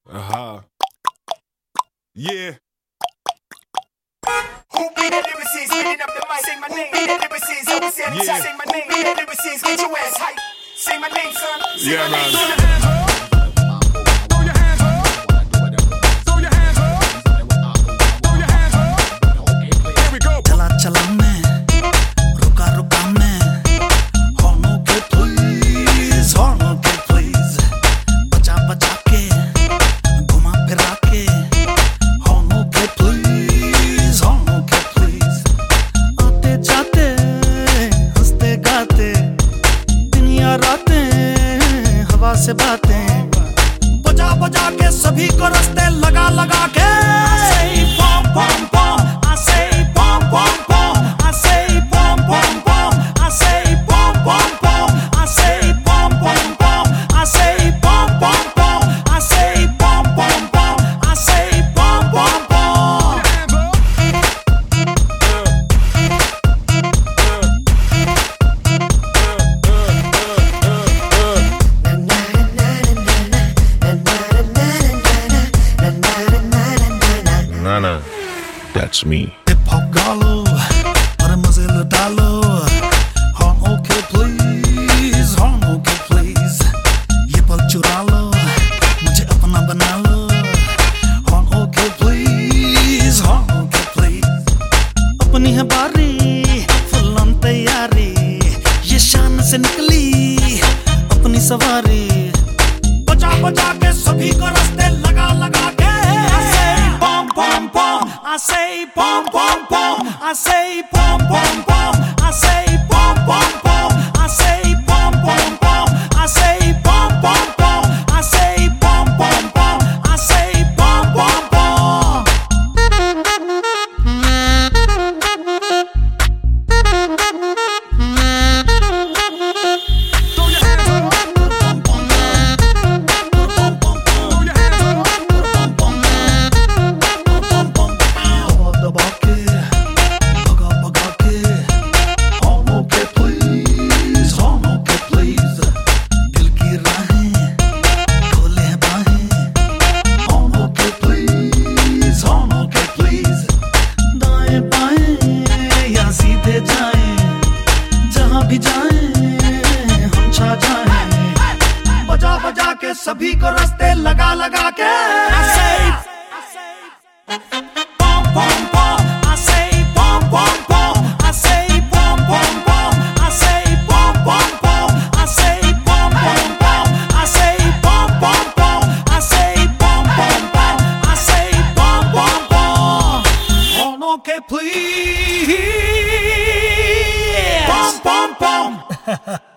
Yeah. Who be the lyricist? Spinning up the mic. Say my name. Be the lyricist. Always say the time. Say my name. Be the lyricist. Get your ass hype. Say my name, son. Say Yeah, my name, man. son. Throw your hands up. Throw your hands up. Throw your hands up. Here we go. चला चला मैं रुका रुका मैं हॉर्नों के please बचा बचा के घुमा फिरा के हॉर्नों के प्लीज आते जाते हंसते गाते दिन या रातें हवा से बातें बजा बजा के सभी को रास्ते लगा लगा के पॉम पॉम पॉम I say pom pom pom, I say pom pom pom, I say pom pom pom, I say pom pom pom, I say pom pom pom, I say pom pom pom, I say pom pom pom. Nana, that's me. Hip hop गा लो और मजे लुटा लो horn okay please ये पल चुरा लो मुझे अपना बना लो हॉर्न ओके प्लीज अपनी है बारी फुल ऑन तैयारी ये शान से निकली अपनी सवारी बचा बचा के सभी को रास्ते लगा लगा के I say pom pom pom, I say pom pom pom, I say pom pom pom, I say pom pom pom, I say pom pom pom, I say pom pom pom, I say pom pom pom. Throw your hands up. Throw your hands up. दबा के भगा भगा के हॉर्नों के please दिल की राहें खोले हैं बाहें हॉर्नों के प्लीज दाएं बाएं या सीधे जाएं जहां भी जाएं हम छा जाएं बजा बजा के सभी को रास्ते लगा लगा के pom pom pom, I say pom pom pom, I say pom pom pom, I say pom pom pom, I say pom pom pom, I say pom pom pom, I say pom pom pom, I say pom pom pom. Oh, okay, please. Pom pom pom.